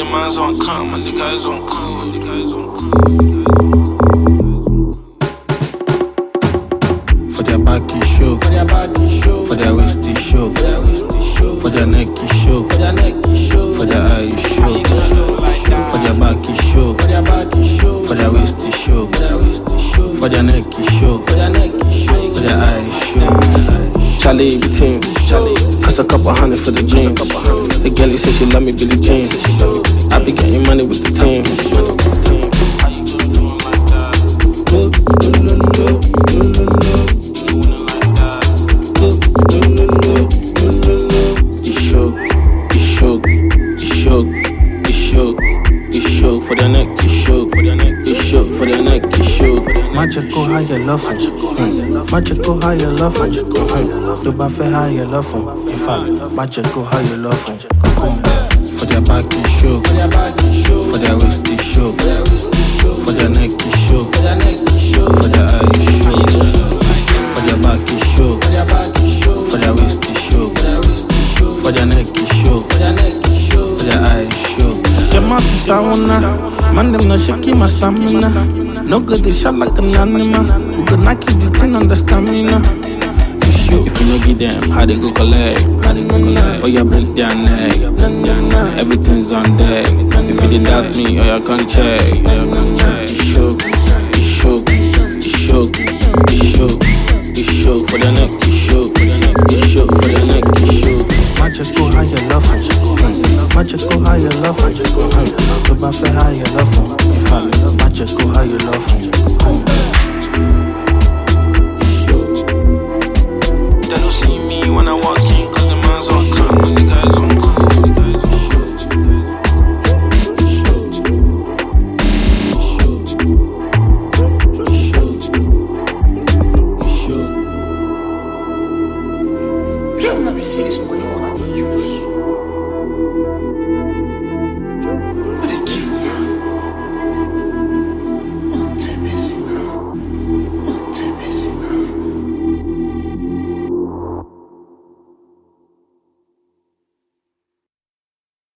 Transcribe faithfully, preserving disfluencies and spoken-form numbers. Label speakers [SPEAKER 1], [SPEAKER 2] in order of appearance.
[SPEAKER 1] the man's on calm and the guys on cool. The guys on cool.
[SPEAKER 2] For their back is shook, for their back is shook, for their waist is shook, for their waist is shook, for their neck is shook, for their neck is shook, for their eye is shook, for their back is shook, for their back is shook, for their waist is shook, for their waist is shook, for their neck is shook, for their neck is shook, for their eye is shook. Charlie the team, cost a couple hundred for the jeans. The girlie said she love me Billie Jean. I be getting money with the team. It's shook, it's shook, it's shook, it's shook, it's shook for the neck, it's shook, it's shook for the neck, it's shook. Magic go higher, love him. Magic go higher, love him. The buffet higher, love him. In fact, magic go higher, love him. For their back is shook, for their waist is shook, for their neck is shook, for their eye is shook, for their back is shook, for their waist is shook, for their neck is shook, for their eye is shook. Your mouth is sauna, man them no shaky my stamina. No good they shot like an animal. We could knock you the tin on the stamina. If you no give them, how they go collect? Oh, you break their neck. Everything's on deck. If you did doubt me, oh, you can check. It's shook, it's shook, it's shook, it's shook, it's shook for the neck, it's shook, it's shook for the neck, it's shook. Magic go higher, love him. Magic go higher, love him. The buffet higher, love him. In fact, magic go higher, love him.
[SPEAKER 1] When I walk in, cause the man's on calm and the guys on cool.
[SPEAKER 3] Che è una bellissima, buona,